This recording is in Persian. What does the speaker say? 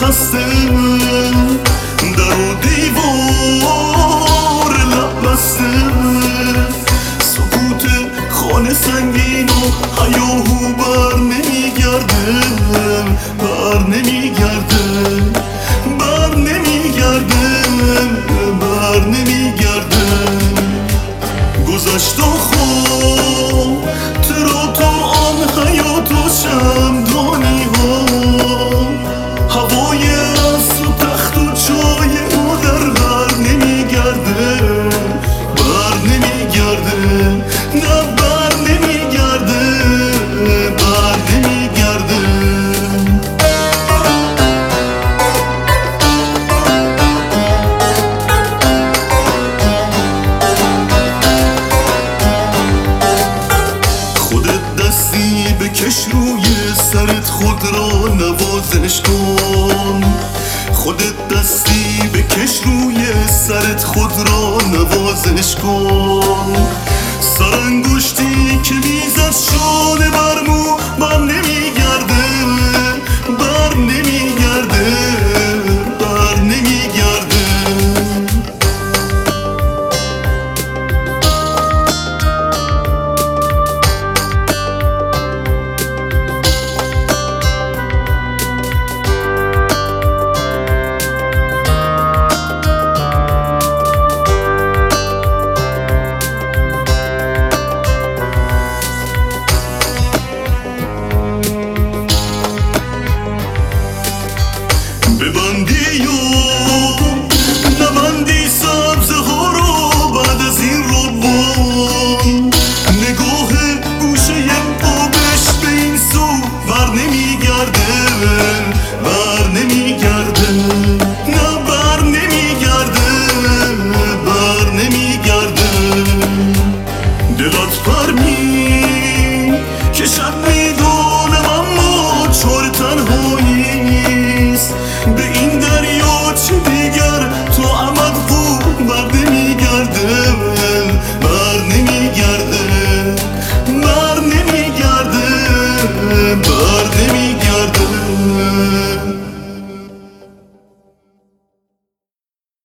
خسته، در و دیوار لب بسته، سکوت خانه سنگین و هیاهو بر نمیگرده، بر نمیگرده، بر نمیگرده، بر نمیگرده. گذشت و خوب ترا تو آن حیات و شمدانی ها، هوای از و تخت و چای ما در بر نمیگرده، بر نمیگرده، نه بر نمیگرده، بر نمیگرده. بکش روی سرت خود را نوازش کن، خودت دستی بکش روی سرت خود را نوازش کن. سرانگشتی که میزد شانه بر مو بر نمیگرده، بر نمیگرده، بر نمیگرده. ببندی و